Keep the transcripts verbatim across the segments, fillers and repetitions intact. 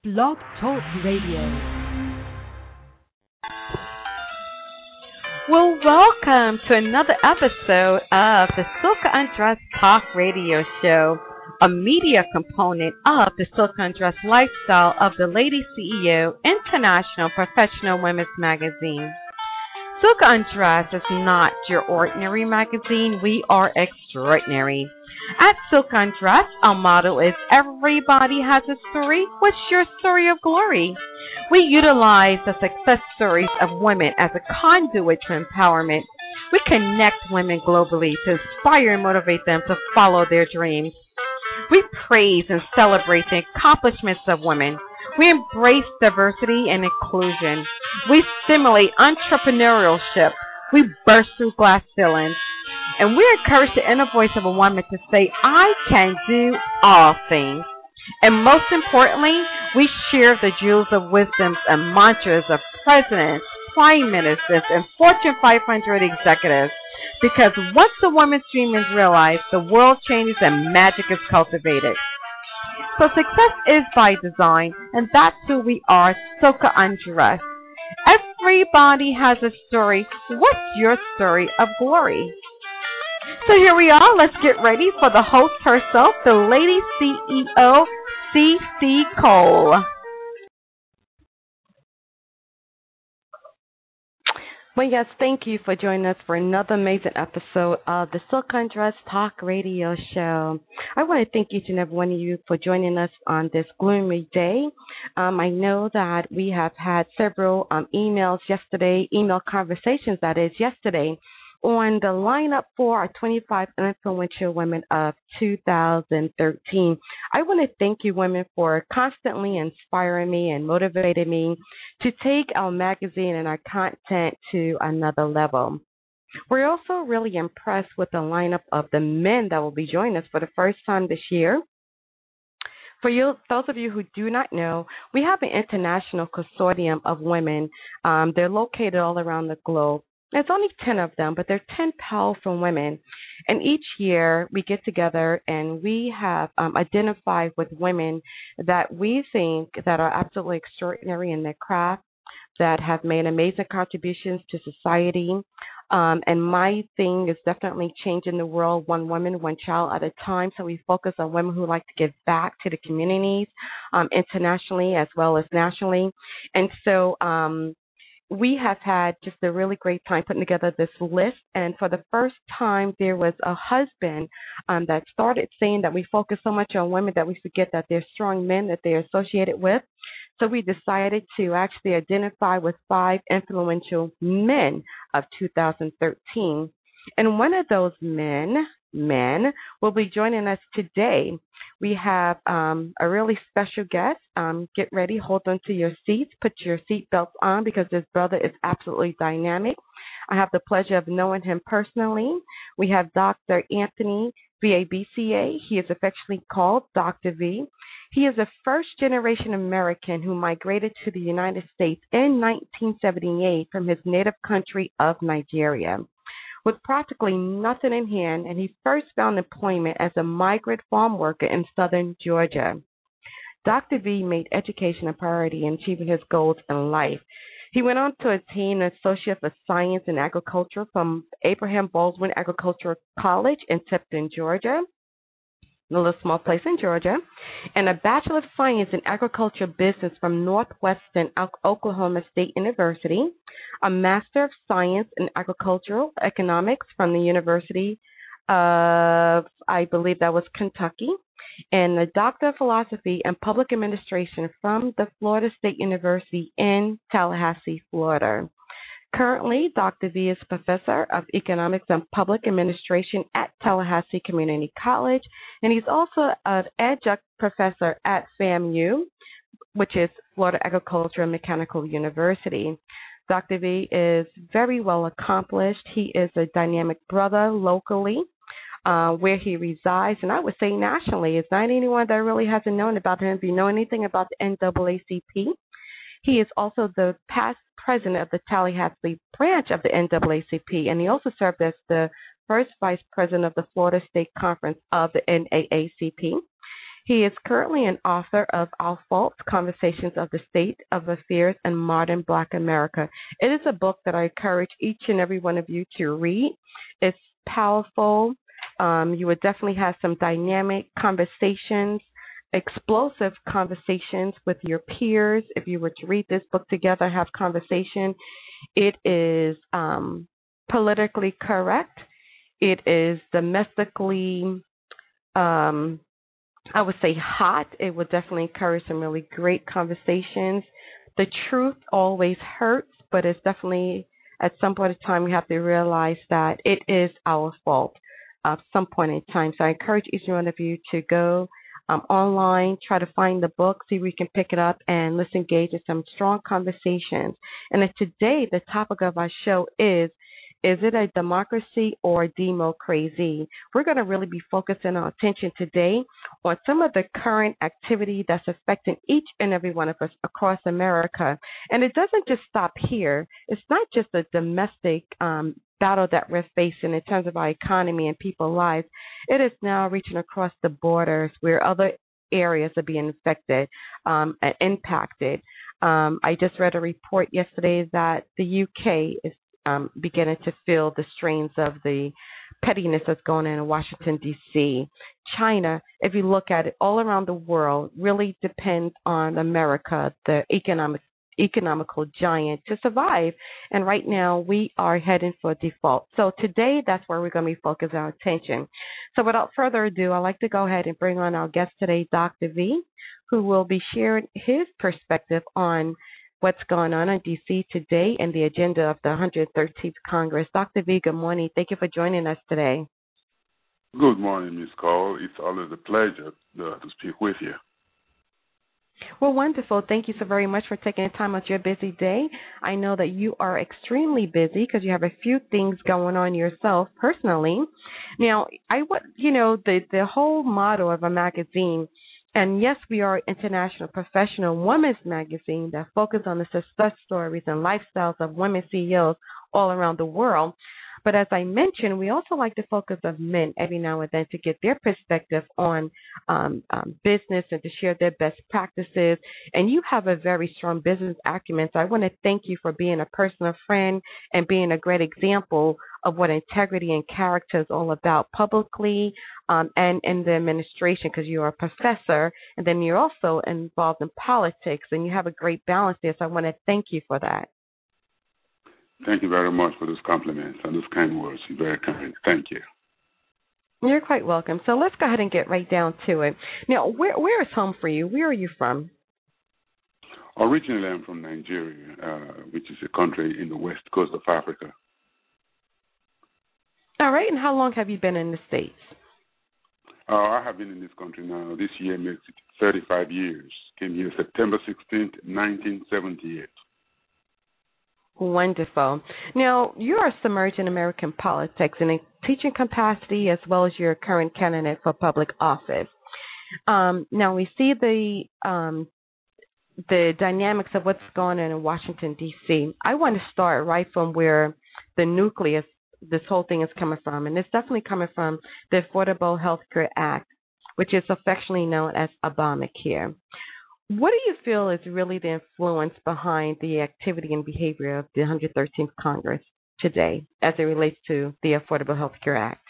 Blog Talk Radio. Well, welcome to another episode of the Silka Undressed Talk Radio Show, a media component of the Silka Undressed lifestyle of the Lady C E O International Professional Women's Magazine. Silka Undressed is not your ordinary magazine. We are extraordinary. At Silka Undressed, our motto is everybody has a story. What's your story of glory? We utilize the success stories of women as a conduit to empowerment. We connect women globally to inspire and motivate them to follow their dreams. We praise and celebrate the accomplishments of women. We embrace diversity and inclusion. We stimulate entrepreneurship. We burst through glass ceilings. And we encourage the inner voice of a woman to say, I can do all things. And most importantly, we share the jewels of wisdoms and mantras of presidents, prime ministers, and Fortune five hundred executives. Because once the woman's dream is realized, the world changes and magic is cultivated. So success is by design, and that's who we are, Silka Undressed. Everybody has a story. What's your story of glory? So here we are. Let's get ready for the host herself, the Lady C E O, C C Cole. Well, yes, thank you for joining us for another amazing episode of the Silka Undressed Talk Radio Show. I want to thank each and every one of you for joining us on this gloomy day. Um, I know that we have had several um, emails yesterday, email conversations, that is, yesterday, on the lineup for our twenty-five Influential Women of two thousand thirteen. I want to thank you, women, for constantly inspiring me and motivating me to take our magazine and our content to another level. We're also really impressed with the lineup of the men that will be joining us for the first time this year. For you, those of you who do not know, we have an international consortium of women. Um, they're located all around the globe. There's only ten of them, but they're ten powerful women. And each year we get together and we have um, identified with women that we think that are absolutely extraordinary in their craft, that have made amazing contributions to society. Um, and my thing is definitely changing the world one woman, one child at a time. So we focus on women who like to give back to the communities um, internationally as well as nationally. And so um we have had just a really great time putting together this list. And for the first time, there was a husband um, that started saying that we focus so much on women that we forget that they're strong men that they're associated with. So we decided to actually identify with five influential men of two thousand thirteen. And one of those men, men, will be joining us today. We have um, a really special guest. Um, get ready, hold on to your seats, put your seatbelts on because this brother is absolutely dynamic. I have the pleasure of knowing him personally. We have Doctor Anthony V A B C A. He is affectionately called Doctor V. He is a first-generation American who migrated to the United States in nineteen seventy-eight from his native country of Nigeria. With practically nothing in hand, and he first found employment as a migrant farm worker in southern Georgia. Doctor V made education a priority in achieving his goals in life. He went on to attain an Associate of Science in Agriculture from Abraham Baldwin Agricultural College in Tipton, Georgia, a little small place in Georgia, and a Bachelor of Science in Agriculture Business from Northwestern Oklahoma State University, a Master of Science in Agricultural Economics from the University of, I believe that was Kentucky, and a Doctor of Philosophy and Public Administration from the Florida State University in Tallahassee, Florida. Currently, Doctor V is Professor of Economics and Public Administration at Tallahassee Community College, and he's also an adjunct professor at FAMU, which is Florida Agricultural and Mechanical University. Doctor V is very well accomplished. He is a dynamic brother locally uh, where he resides, and I would say nationally. Is not anyone that really hasn't known about him. If you know anything about the N double A C P, he is also the past president of the Tallahassee branch of the N double A C P, and he also served as the first vice president of the Florida State Conference of the N double A C P. He is currently an author of Our Fault, Conversations of the State of Affairs in Modern Black America. It is a book that I encourage each and every one of you to read. It's powerful. Um, you would definitely have some dynamic conversations, explosive conversations with your peers. If you were to read this book together, have conversation, it is um, politically correct. It is domestically, um, I would say, hot. It would definitely encourage some really great conversations. The truth always hurts, but it's definitely at some point in time we have to realize that it is our fault at some point in time. So I encourage each one of you to go um, online, try to find the book, see where you can pick it up, and let's engage in some strong conversations. And today, the topic of our show is, is it a democracy or a democracy? We're going to really be focusing our attention today on some of the current activity that's affecting each and every one of us across America. And it doesn't just stop here. It's not just a domestic um, battle that we're facing in terms of our economy and people's lives. It is now reaching across the borders where other areas are being affected um, and impacted. Um, I just read a report yesterday that the U K is Um, beginning to feel the strains of the pettiness that's going on in Washington, D C. China, if you look at it, all around the world really depends on America, the economic economical giant, to survive. And right now we are heading for default. So today that's where we're going to be focusing our attention. So without further ado, I'd like to go ahead and bring on our guest today, Doctor V, who will be sharing his perspective on what's going on in D C today and the agenda of the one hundred thirteenth Congress. Doctor V, good morning. Thank you for joining us today. Good morning, Miz Cole. It's always a pleasure uh, to speak with you. Well, wonderful. Thank you so very much for taking the time out of your busy day. I know that you are extremely busy because you have a few things going on yourself personally. Now, I what you know the the whole motto of a magazine. And yes, we are an international professional women's magazine that focuses on the success stories and lifestyles of women C E Os all around the world. But as I mentioned, we also like to focus on men every now and then to get their perspective on um, um, business and to share their best practices. And you have a very strong business acumen. So I want to thank you for being a personal friend and being a great example of what integrity and character is all about publicly um, and in the administration, because you are a professor and then you're also involved in politics and you have a great balance there. So I want to thank you for that. Thank you very much for those compliments and those kind words. You're very kind. Thank you. You're quite welcome. So let's go ahead and get right down to it. Now, where where is home for you? Where are you from? Originally, I'm from Nigeria, uh, which is a country in the west coast of Africa. All right. And how long have you been in the States? Uh, I have been in this country now. This year makes it thirty-five years. Came here September sixteenth, nineteen seventy-eight. Wonderful. Now, you are submerged in American politics in a teaching capacity as well as your current candidate for public office. Um, now, we see the um, the dynamics of what's going on in Washington, D C. I want to start right from where the nucleus, this whole thing is coming from, and it's definitely coming from the Affordable Health Care Act, which is affectionately known as Obamacare. What do you feel is really the influence behind the activity and behavior of the one hundred thirteenth Congress today as it relates to the Affordable Health Care Act?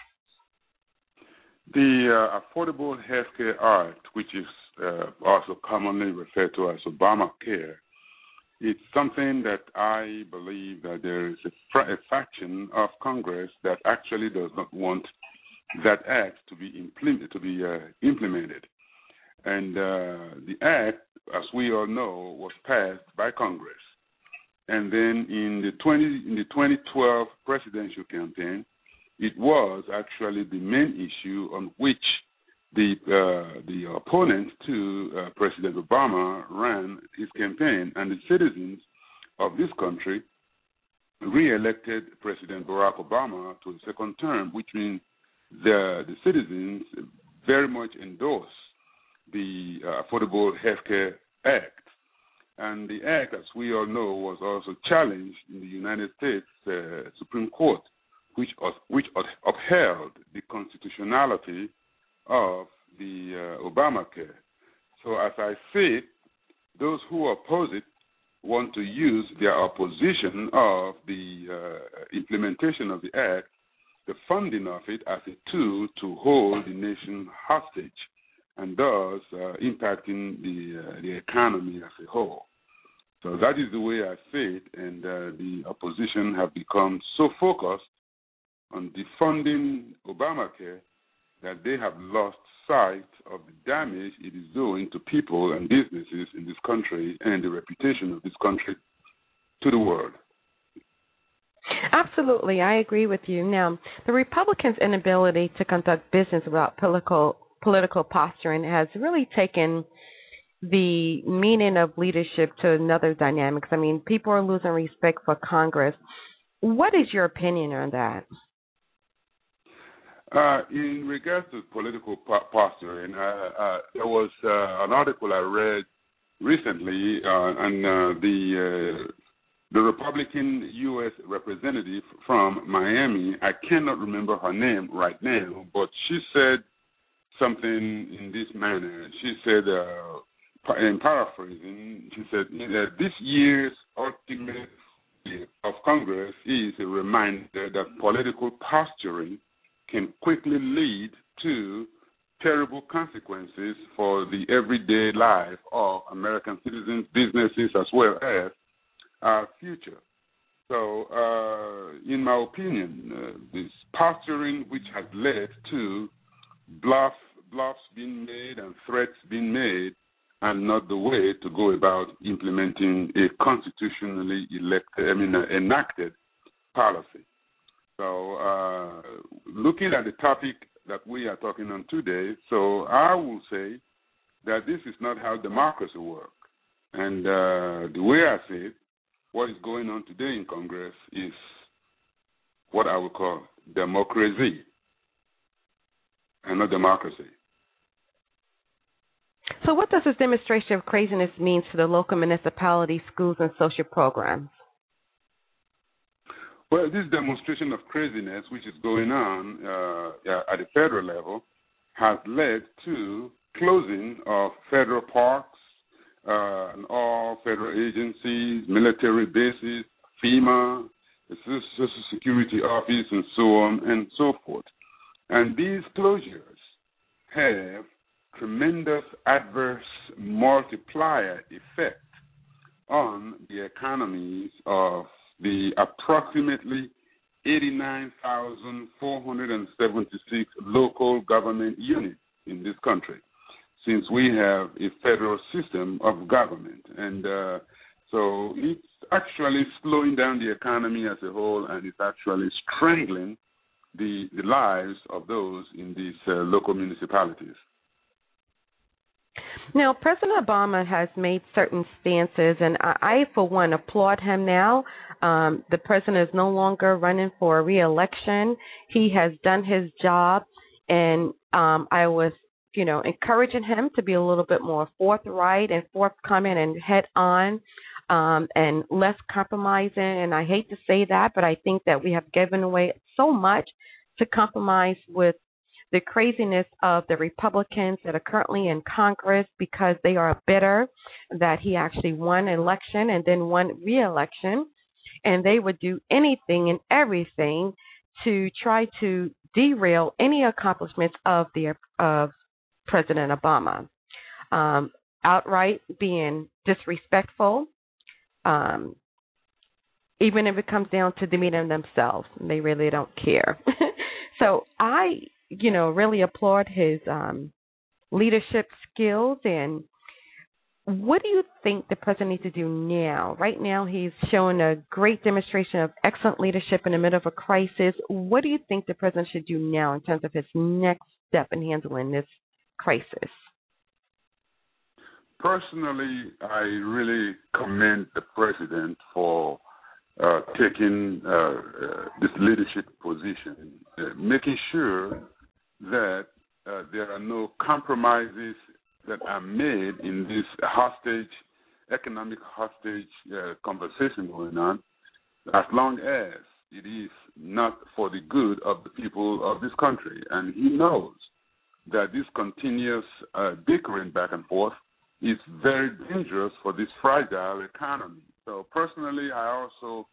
The uh, Affordable Health Care Act, which is uh, also commonly referred to as Obamacare, it's something that I believe that there is a, fra- a faction of Congress that actually does not want that act to be, implement- to be uh, implemented. And uh, the act, as we all know, was passed by Congress. And then in the twenty in the twenty twelve presidential campaign, it was actually the main issue on which the uh, the opponent to uh, President Obama ran his campaign, and the citizens of this country re-elected President Barack Obama to a second term, which means the the citizens very much endorsed the uh, Affordable Health Care Act. And the act, as we all know, was also challenged in the United States uh, Supreme Court, which, which upheld the constitutionality of the uh, Obamacare. So as I see it, those who oppose it want to use their opposition of the uh, implementation of the act, the funding of it, as a tool to hold the nation hostage, and thus uh, impacting the uh, the economy as a whole. So that is the way I see it, and uh, the opposition have become so focused on defunding Obamacare that they have lost sight of the damage it is doing to people and businesses in this country and the reputation of this country to the world. Absolutely, I agree with you. Now, the Republicans' inability to conduct business without political political posturing has really taken the meaning of leadership to another dynamics. I mean, people are losing respect for Congress. What is your opinion on that? Uh, in regards to political posturing, uh, uh, there was uh, an article I read recently, uh, and uh, the uh, the Republican U S representative from Miami. I cannot remember her name right now, but she said something in this manner. She said, uh, in paraphrasing, she said that this year's ultimate of Congress is a reminder that political posturing can quickly lead to terrible consequences for the everyday life of American citizens, businesses, as well as our future. So, uh, in my opinion, uh, this posturing, which has led to bluff, bluffs being made and threats being made, are not the way to go about implementing a constitutionally elected, I mean, uh, enacted policy. So, uh, looking at the topic that we are talking on today, so I will say that this is not how democracy works. And uh, the way I see it, what is going on today in Congress is what I would call democracy and not democracy. So what does this demonstration of craziness mean to the local municipalities, schools, and social programs? Well, this demonstration of craziness, which is going on uh, at the federal level, has led to closing of federal parks, uh, and all federal agencies, military bases, FEMA, the Social Security Office, and so on and so forth. And these closures have tremendous adverse multiplier effect on the economies of the approximately eighty-nine thousand four hundred seventy-six local government units in this country, since we have a federal system of government. And uh, so it's actually slowing down the economy as a whole, and it's actually strangling the, the lives of those in these uh, local municipalities. Now, President Obama has made certain stances, and I, I for one, applaud him now. Um, the president is no longer running for re-election. He has done his job, and um, I was, you know, encouraging him to be a little bit more forthright and forthcoming and head-on um, and less compromising. And I hate to say that, but I think that we have given away so much to compromise with the craziness of the Republicans that are currently in Congress, because they are bitter that he actually won an election and then won re-election, and they would do anything and everything to try to derail any accomplishments of the of President Obama, um, outright being disrespectful, um, even if it comes down to demeaning themselves. They really don't care. So I, you know, really applaud his um, leadership skills. And what do you think the president needs to do now? Right now, he's showing a great demonstration of excellent leadership in the middle of a crisis. What do you think the president should do now in terms of his next step in handling this crisis? Personally, I really commend the president for uh, taking uh, uh, this leadership position, uh, making sure that uh, there are no compromises that are made in this hostage, economic hostage uh, conversation going on, as long as it is not for the good of the people of this country. And he knows that this continuous uh, bickering back and forth is very dangerous for this fragile economy. So personally, I also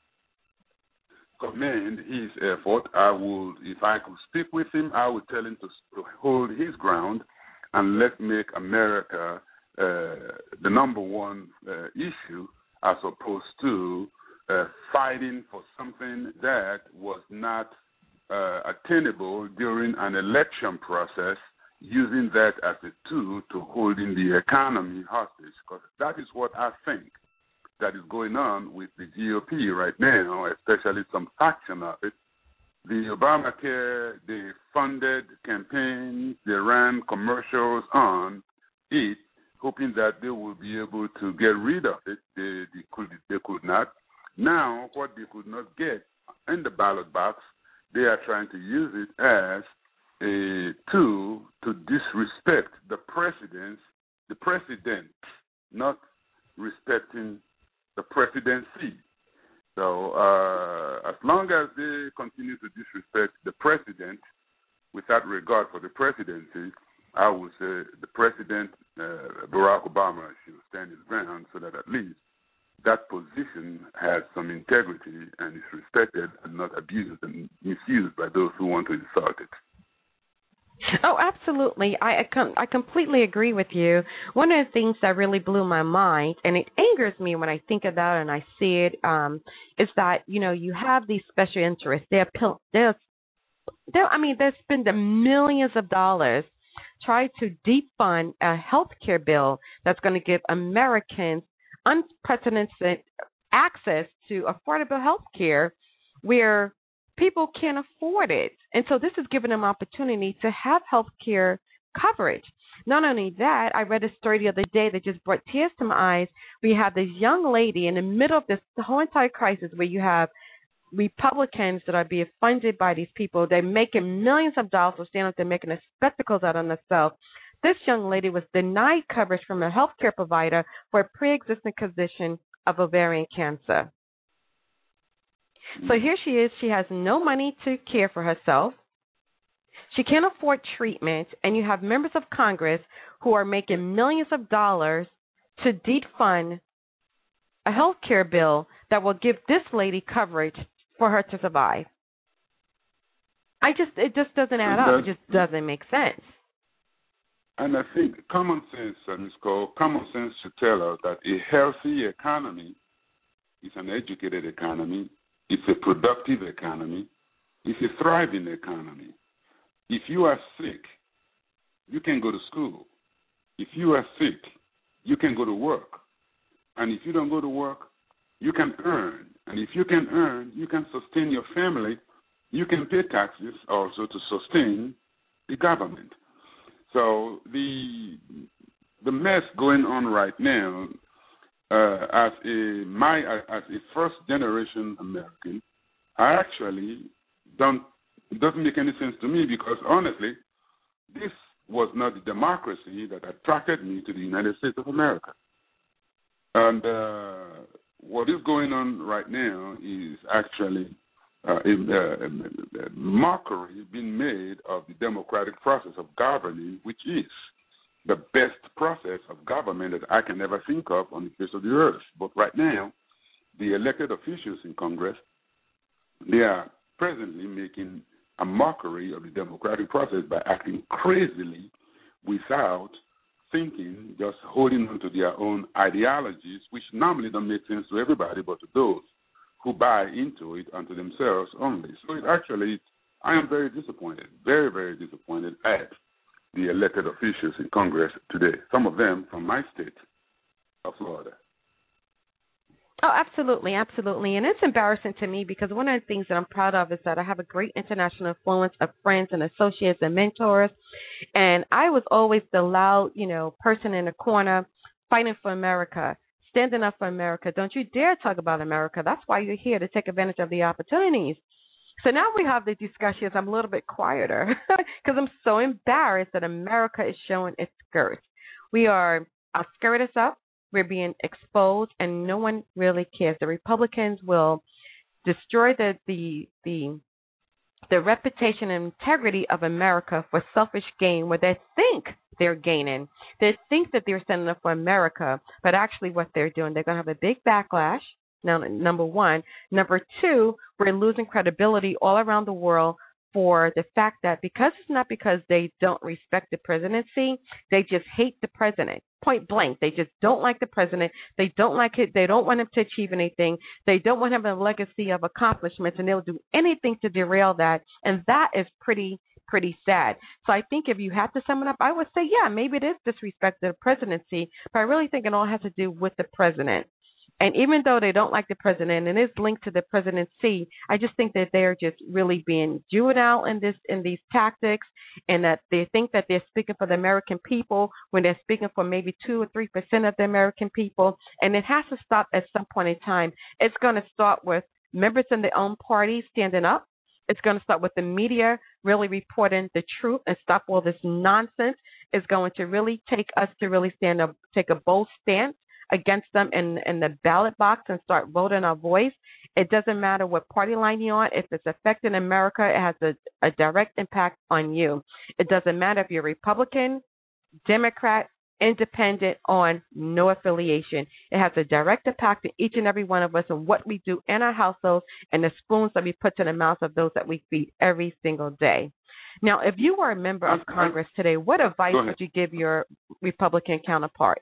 commend his effort. I would, if I could speak with him, I would tell him to, to hold his ground and let's make America uh, the number one uh, issue as opposed to uh, fighting for something that was not uh, attainable during an election process, using that as a tool to holding the economy hostage. Because that is what I think that is going on with the G O P right now, especially some faction of it. The Obamacare, they funded campaigns, they ran commercials on it, hoping that they will be able to get rid of it. They, they could they could not. Now, what they could not get in the ballot box, they are trying to use it as a tool to disrespect the presidents, the president, not respecting the presidency. So uh, as long as they continue to disrespect the president without regard for the presidency, I would say the president, uh, Barack Obama, should stand his ground so that at least that position has some integrity and is respected and not abused and misused by those who want to insult it. Oh, absolutely. I, I, com- I completely agree with you. One of the things that really blew my mind, and it angers me when I think about it and I see it, um, is that, you know, you have these special interests. They're, they're, they're, I mean, they spend millions of dollars trying to defund a health care bill that's going to give Americans unprecedented access to affordable health care where people can't afford it. And so this is giving them opportunity to have health care coverage. Not only that, I read a story the other day that just brought tears to my eyes. We have this young lady in the middle of this the whole entire crisis where you have Republicans that are being funded by these people. They're making millions of dollars for standing up there making a spectacles out of themselves. This young lady was denied coverage from a health care provider for a pre-existing condition of ovarian cancer. So here she is. She has no money to care for herself. She can't afford treatment, and you have members of Congress who are making millions of dollars to defund a health care bill that will give this lady coverage for her to survive. I just, it just doesn't add up. It just doesn't make sense. And I think common sense, uh, Miz Cole, common sense should tell us that a healthy economy is an educated economy. It's a productive economy. It's a thriving economy. If you are sick, you can go to school. If you are sick, you can go to work. And if you don't go to work, you can earn. And if you can earn, you can sustain your family. You can pay taxes also to sustain the government. So the the mess going on right now, uh, as a my as a first generation American, I actually don't it doesn't make any sense to me because honestly, this was not the democracy that attracted me to the United States of America. And uh, what is going on right now is actually uh, a, a, a mockery being made of the democratic process of governing, which is the best process of government that I can ever think of on the face of the earth. But right now, the elected officials in Congress, they are presently making a mockery of the democratic process by acting crazily without thinking, just holding on to their own ideologies, which normally don't make sense to everybody but to those who buy into it and to themselves only. So it actually, I am very disappointed, very, very disappointed at the elected officials in Congress today, some of them from my state of Florida. Oh, absolutely, absolutely. And it's embarrassing to me because one of the things that I'm proud of is that I have a great international influence of friends and associates and mentors. And I was always the loud, you know, person in the corner fighting for America, standing up for America. Don't you dare talk about America. That's why you're here, to take advantage of the opportunities. So now we have the discussions. I'm a little bit quieter because I'm so embarrassed that America is showing its girth. We are, our skirt is up. We're being exposed, and no one really cares. The Republicans will destroy the the, the the reputation and integrity of America for selfish gain, where they think they're gaining. They think that they're standing up for America, but actually what they're doing, they're going to have a big backlash. Now, number one. Number two, we're losing credibility all around the world for the fact that because it's not because they don't respect the presidency, they just hate the president. Point blank. They just don't like the president. They don't like it. They don't want him to achieve anything. They don't want him to have a legacy of accomplishments, and they'll do anything to derail that. And that is pretty, pretty sad. So I think if you had to sum it up, I would say, yeah, maybe it is disrespect to the presidency, but I really think it all has to do with the president. And even though they don't like the president and is linked to the presidency, I just think that they're just really being juvenile in this in these tactics, and that they think that they're speaking for the American people when they're speaking for maybe two or three percent of the American people. And it has to stop at some point in time. It's going to start with members in their own party standing up. It's going to start with the media really reporting the truth and stop all this nonsense. It's going to really take us to really stand up, take a bold stance against them in, in the ballot box and start voting our voice. It doesn't matter what party line you're on. If it's affecting America, it has a, a direct impact on you. It doesn't matter if you're Republican, Democrat, independent, on no affiliation. It has a direct impact to each and every one of us and what we do in our households and the spoons that we put to the mouths of those that we feed every single day. Now, if you were a member of Congress today, what advice would you give your Republican counterparts?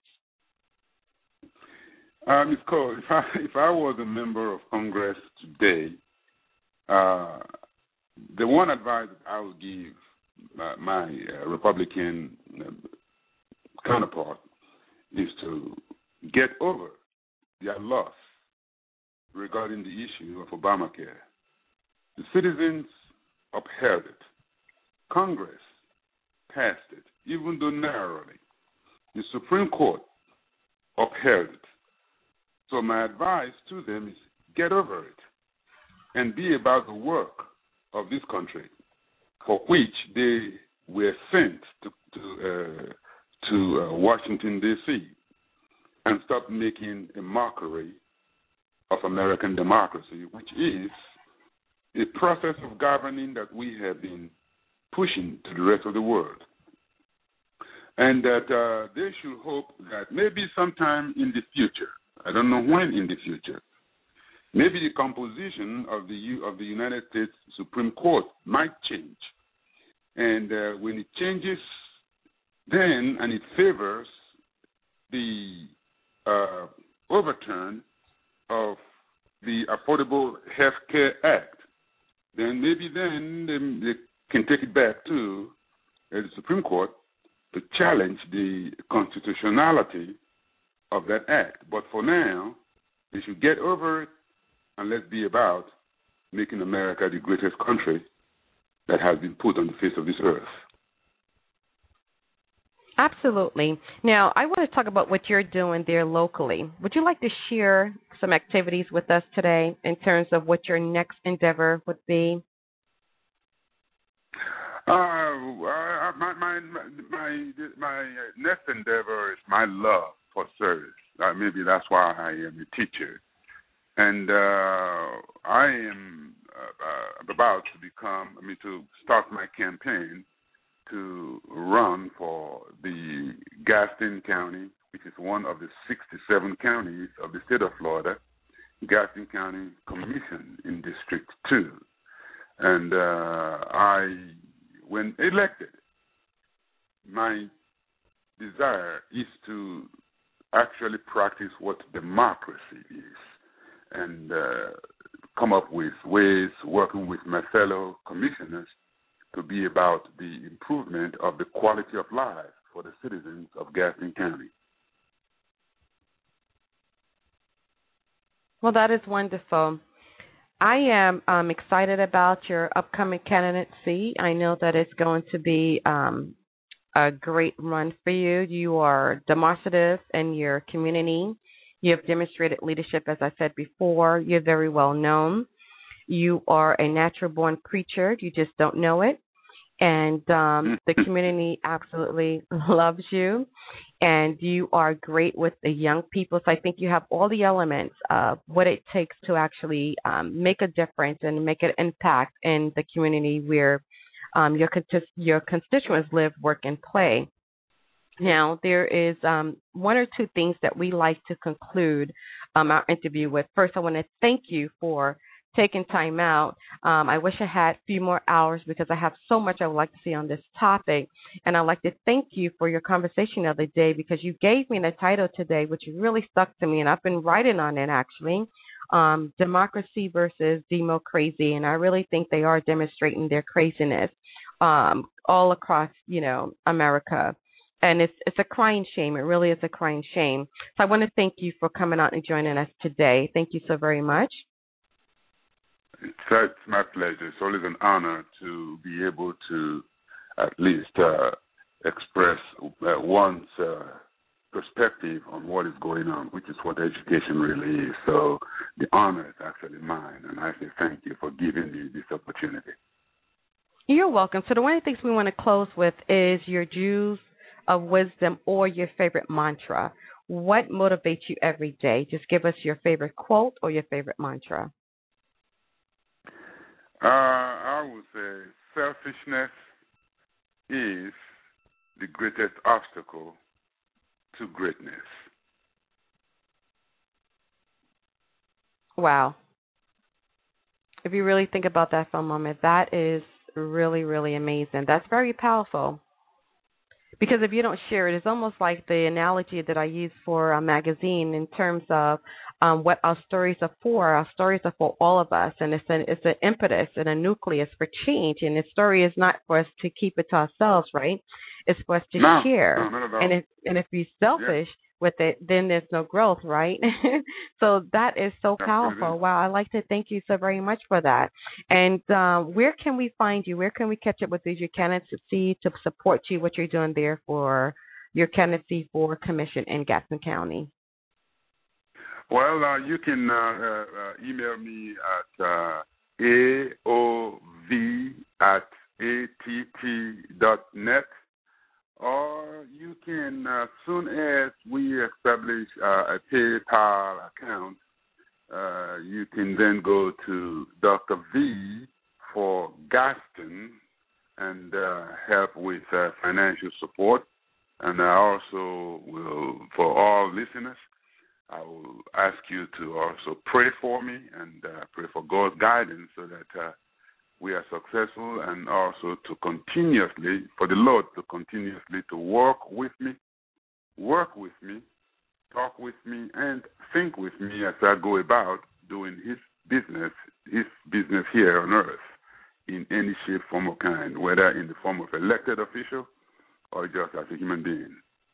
Uh, Miz Cole, if I, if I was a member of Congress today, uh, the one advice I would give uh, my uh, Republican uh, counterpart is to get over their loss regarding the issue of Obamacare. The citizens upheld it. Congress passed it, even though narrowly. The Supreme Court upheld it. So my advice to them is get over it and be about the work of this country for which they were sent to to, uh, to uh, Washington, D C, and stop making a mockery of American democracy, which is a process of governing that we have been pushing to the rest of the world. And that uh, they should hope that maybe sometime in the future, I don't know when in the future, maybe the composition of the U- of the United States Supreme Court might change. And uh, when it changes, then, and it favors the uh, overturn of the Affordable Health Care Act, then maybe then they, they can take it back to uh, the Supreme Court to challenge the constitutionality of that act. But for now, they should get over it and let's be about making America the greatest country that has been put on the face of this earth. Absolutely. Now, I want to talk about what you're doing there locally. Would you like to share some activities with us today in terms of what your next endeavor would be? Uh, uh, my, my, my, my next endeavor is my love for service. Uh, maybe that's why I am a teacher. And uh, I am uh, about to become, I mean, to start my campaign to run for the Gaston County, which is one of the sixty-seven counties of the state of Florida, Gaston County Commission in District two. And uh, I, when elected, my desire is to actually practice what democracy is and uh, come up with ways, working with my fellow commissioners, to be about the improvement of the quality of life for the citizens of Gaston County. Well, that is wonderful. I am um, excited about your upcoming candidacy. I know that it's going to be um, a great run for you. You are demonstrative in your community. You have demonstrated leadership, as I said before. You're very well known. You are a natural-born preacher. You just don't know it. And um, the community absolutely loves you. and you are great with the young people. So I think you have all the elements of what it takes to actually um, make a difference and make an impact in the community where um, your contis- your constituents live, work, and play. Now, there is um, one or two things that we like to conclude um, our interview with. First, I want to thank you for taking time out. Um, I wish I had a few more hours because I have so much I would like to see on this topic. And I'd like to thank you for your conversation the other day because you gave me the title today, which really stuck to me. And I've been writing on it, actually. Um, democracy versus demo crazy. And I really think they are demonstrating their craziness um, all across, you know, America. And it's it's a crying shame. It really is a crying shame. So I want to thank you for coming out and joining us today. Thank you so very much. It's, it's my pleasure. It's always an honor to be able to at least uh, express uh, one's uh, perspective on what is going on, which is what education really is. So the honor is actually mine, and I say thank you for giving me this opportunity. You're welcome. So the one of the things we want to close with is your Jews of wisdom or your favorite mantra. What motivates you every day? Just give us your favorite quote or your favorite mantra. Uh, I would say selfishness is the greatest obstacle to greatness. Wow. If you really think about that for a moment, that is really, really amazing. That's very powerful. Because if you don't share it, it's almost like the analogy that I use for a magazine in terms of um, what our stories are for. Our stories are for all of us, and it's an it's an impetus and a nucleus for change. And the story is not for us to keep it to ourselves, right? It's for us to no, share. No, not at all. And if and if we're selfish yeah. with it, then there's no growth, right? So that is so powerful. Absolutely. Wow, I'd like to thank you so very much for that. And um, where can we find you? Where can we catch up with you, your candidacy to support you, what you're doing there for your candidacy for commission in Gaston County? Well, uh, you can uh, uh, email me at uh, A O V at A T T dot net. Or you can, uh, as soon as we establish uh, a PayPal account, uh, you can then go to Doctor V for Gaston and uh, help with uh, financial support. And I also will, for all listeners, I will ask you to also pray for me and uh, pray for God's guidance so that uh, we are successful, and also to continuously, for the Lord to continuously to work with me, work with me, talk with me, and think with me as I go about doing his business, his business here on earth in any shape, form, or kind, whether in the form of elected official or just as a human being.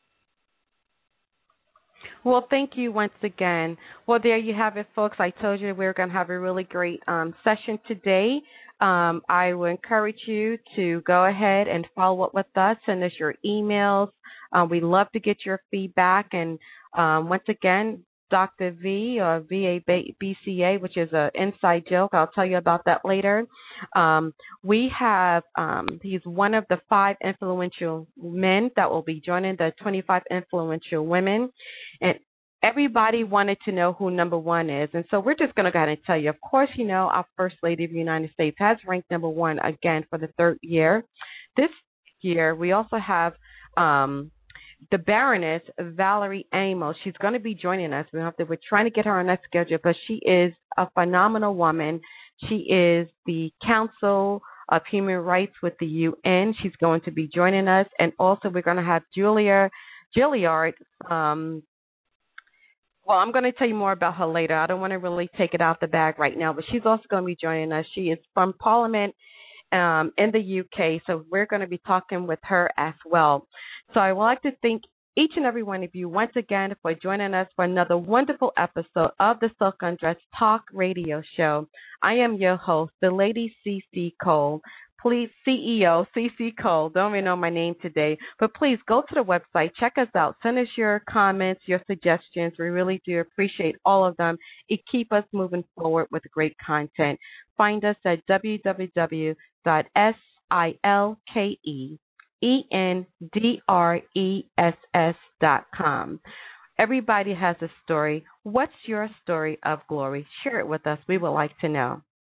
Well, thank you once again. Well, there you have it, folks. I told you we were going to have a really great um, session today. Um, I will encourage you to go ahead and follow up with us. Send us your emails. Uh, we love to get your feedback. And um, once again, Doctor V or V A B C A, which is an inside joke. I'll tell you about that later. Um, we have, um, he's one of the five influential men that will be joining the twenty-five influential women. And everybody wanted to know who number one is. And so we're just going to go ahead and tell you. Of course, you know, our First Lady of the United States has ranked number one again for the third year. This year, we also have um, the Baroness Valerie Amos. She's going to be joining us. We have to, we're trying to get her on that schedule, but she is a phenomenal woman. She is the Council of Human Rights with the U N. She's going to be joining us. And also we're going to have Julia Gilliard. Um, well, I'm going to tell you more about her later. I don't want to really take it out the bag right now, but she's also going to be joining us. She is from Parliament um, in the U K, so we're going to be talking with her as well. So I would like to thank each and every one of you once again for joining us for another wonderful episode of the Silk Undress Talk Radio Show. I am your host, the Lady C C Cole. Please, C E O, C C Cole. Don't even know my name today. But please go to the website. Check us out. Send us your comments, your suggestions. We really do appreciate all of them. It keeps us moving forward with great content. Find us at w w w dot silke E N D R E S S dot com. Everybody has a story. What's your story of glory? Share it with us. We would like to know.